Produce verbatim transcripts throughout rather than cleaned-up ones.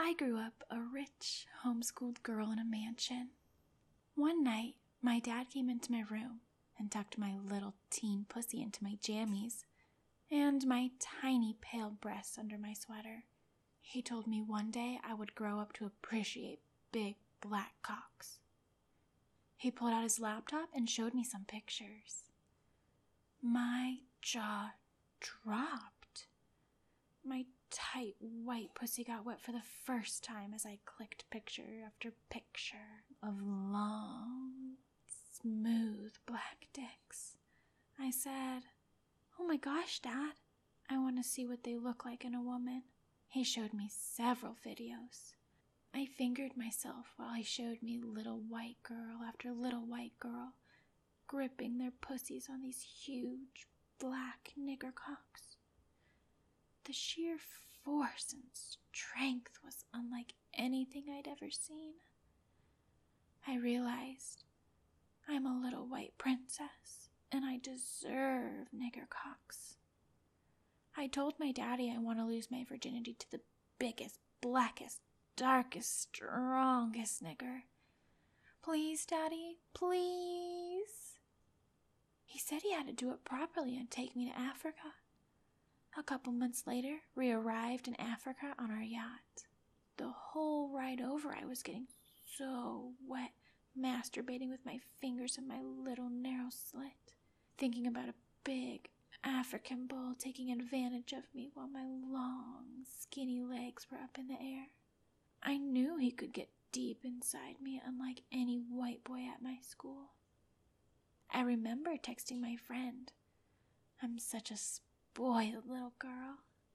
I grew up a rich, homeschooled girl in a mansion. One night, my dad came into my room and tucked my little teen pussy into my jammies and my tiny pale breasts under my sweater. He told me one day I would grow up to appreciate big black cocks. He pulled out his laptop and showed me some pictures. My jaw dropped. My tight white pussy got wet for the first time as I clicked picture after picture of long, smooth black dicks. I said, "Oh my gosh, Dad, I want to see what they look like in a woman." He showed me several videos. I fingered myself while he showed me little white girl after little white girl gripping their pussies on these huge black nigger cocks. The sheer force and strength was unlike anything I'd ever seen. I realized I'm a little white princess and I deserve nigger cocks. I told my daddy I want to lose my virginity to the biggest, blackest, darkest, strongest nigger. "Please, Daddy, please." He said he had to do it properly and take me to Africa. A couple months later, we arrived in Africa on our yacht. The whole ride over, I was getting so wet, masturbating with my fingers in my little narrow slit, thinking about a big African bull taking advantage of me while my long, skinny legs were up in the air. I knew he could get deep inside me, unlike any white boy at my school. I remember texting my friend, "I'm such a spoiled little girl.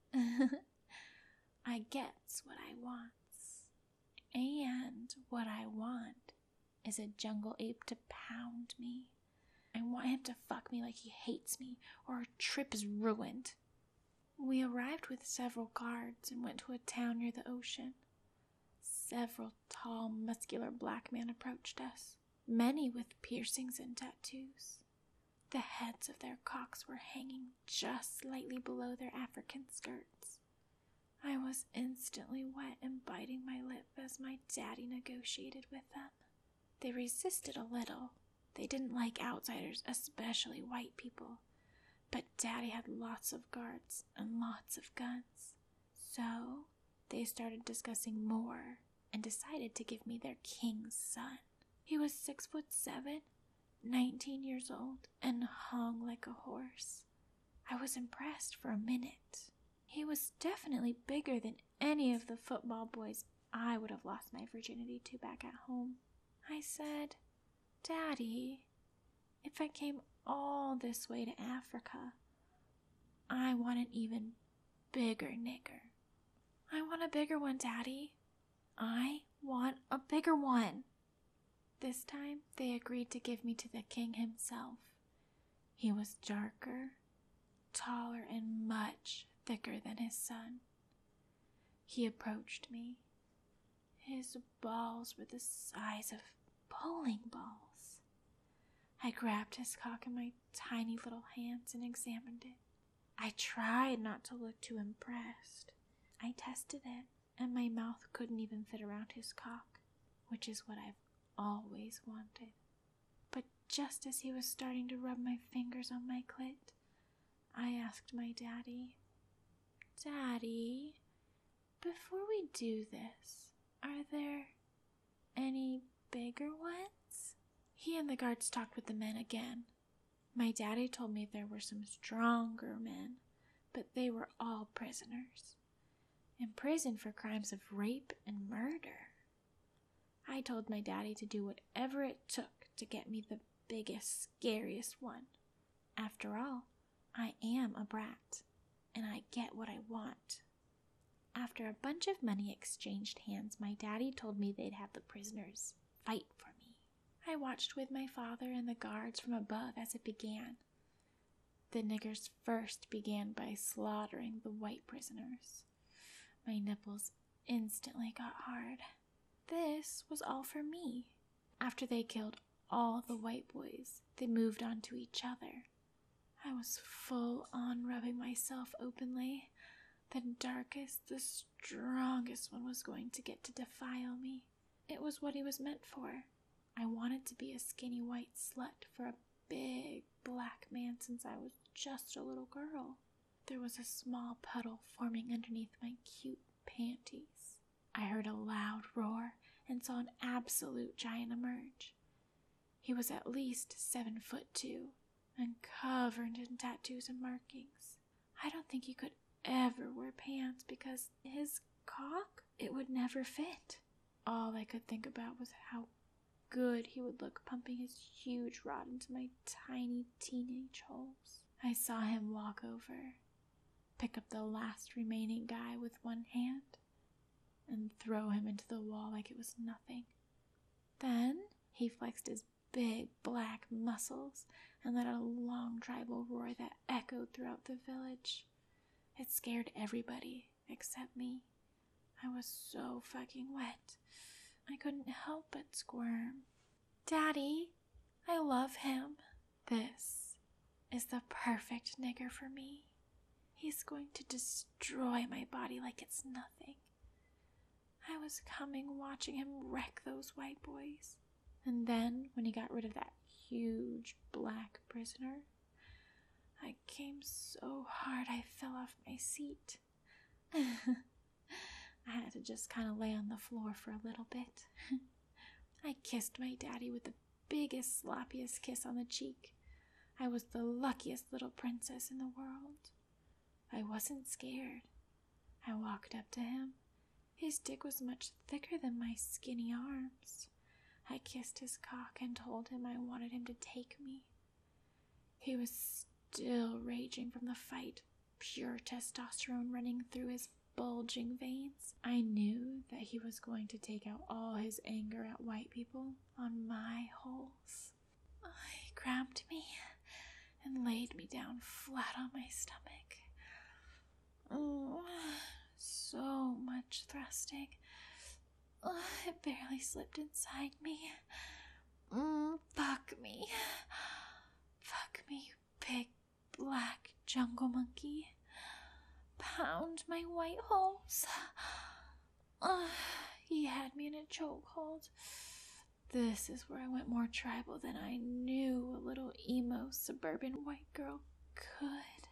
I gets what I wants. And what I want is a jungle ape to pound me. I want him to fuck me like he hates me, or our trip is ruined." We arrived with several guards and went to a town near the ocean. Several tall, muscular black men approached us, many with piercings and tattoos. The heads of their cocks were hanging just slightly below their African skirts. I was instantly wet and biting my lip as my daddy negotiated with them. They resisted a little. They didn't like outsiders, especially white people. But Daddy had lots of guards and lots of guns. So they started discussing more and decided to give me their king's son. He was six foot seven, nineteen years old, and hung like a horse. I was impressed for a minute. He was definitely bigger than any of the football boys I would have lost my virginity to back at home. I said, "Daddy, if I came all this way to Africa, I want an even bigger nigger." "I want a bigger one, Daddy. I want a bigger one." This time, they agreed to give me to the king himself. He was darker, taller, and much thicker than his son. He approached me. His balls were the size of bowling balls. I grabbed his cock in my tiny little hands and examined it. I tried not to look too impressed. I tested it, and my mouth couldn't even fit around his cock, which is what I've always wanted. But just as he was starting to rub my fingers on my clit, I asked my daddy, "Daddy, before we do this, are there any bigger ones?" He and the guards talked with the men again. My daddy told me there were some stronger men, but they were all prisoners. In prison for crimes of rape and murder. I told my daddy to do whatever it took to get me the biggest, scariest one. After all, I am a brat, and I get what I want. After a bunch of money exchanged hands, my daddy told me they'd have the prisoners fight for me. I watched with my father and the guards from above as it began. The niggers first began by slaughtering the white prisoners. My nipples instantly got hard. This was all for me. After they killed all the white boys, they moved on to each other. I was full on rubbing myself openly. The darkest, the strongest one was going to get to defile me. It was what he was meant for. I wanted to be a skinny white slut for a big black man since I was just a little girl. There was a small puddle forming underneath my cute panties. I heard a loud roar and saw an absolute giant emerge. He was at least seven foot two and covered in tattoos and markings. I don't think he could ever wear pants because his cock, it would never fit. All I could think about was how good he would look pumping his huge rod into my tiny teenage holes. I saw him walk over, pick up the last remaining guy with one hand, and throw him into the wall like it was nothing. Then he flexed his big black muscles and let out a long tribal roar that echoed throughout the village. It scared everybody except me. I was so fucking wet. I couldn't help but squirm. Daddy, I love him. This is the perfect nigger for me. He's going to destroy my body like it's nothing. I was coming watching him wreck those white boys. And then, when he got rid of that huge black prisoner, I came so hard I fell off my seat. I had to just kind of lay on the floor for a little bit. I kissed my daddy with the biggest, sloppiest kiss on the cheek. I was the luckiest little princess in the world. I wasn't scared. I walked up to him. His dick was much thicker than my skinny arms. I kissed his cock and told him I wanted him to take me. He was still raging from the fight, pure testosterone running through his bulging veins. I knew that he was going to take out all his anger at white people on my holes. He grabbed me and laid me down flat on my stomach. Oh, so much thrusting. Oh, it barely slipped inside me. Mm, fuck me. Fuck me, you big black jungle monkey. Pound my white holes. Uh, he had me in a chokehold. This is where I went more tribal than I knew a little emo suburban white girl could.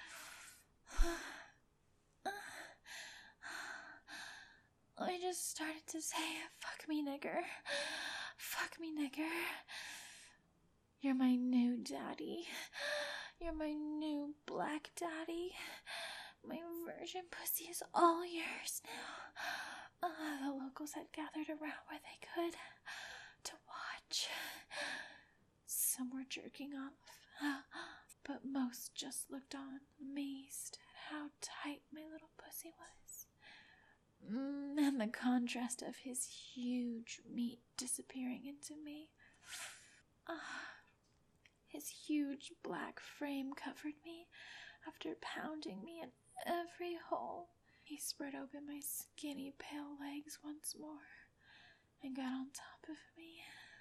I just started to say, fuck me, nigger. Fuck me, nigger. You're my new daddy. You're my new black daddy. My virgin pussy is all yours now. Uh, the locals had gathered around where they could to watch. Some were jerking off, but most just looked on, amazed at how tight my little pussy was. Mm, and the contrast of his huge meat disappearing into me. Ah, his huge black frame covered me after pounding me in every hole. He spread open my skinny pale legs once more and got on top of me.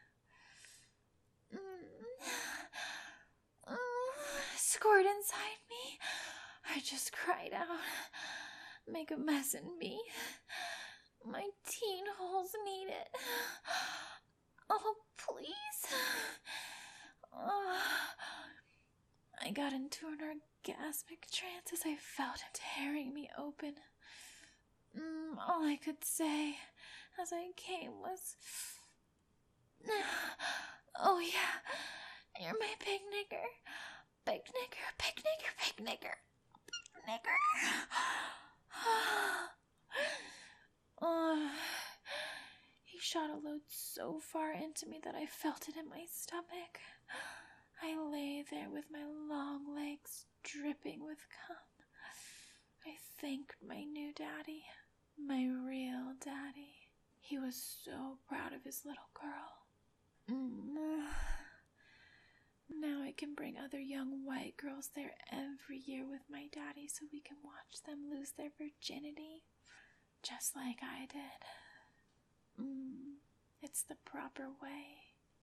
Mm. Mm. Squirt inside me. I just cried out. Make a mess in me. My teen holes need it. Oh, please. Oh. I got into an orgasmic trance as I felt him tearing me open. Mm, all I could say as I came was, oh yeah, you're my big nigger. Big nigger, big nigger, big nigger. Big nigger. Oh, he shot a load so far into me that I felt it in my stomach. I lay there with my long legs dripping with cum. I thanked my new daddy, my real daddy. He was so proud of his little girl. Mm. Now I can bring other young white girls there every year with my daddy so we can watch them lose their virginity, just like I did. Mm. It's the proper way.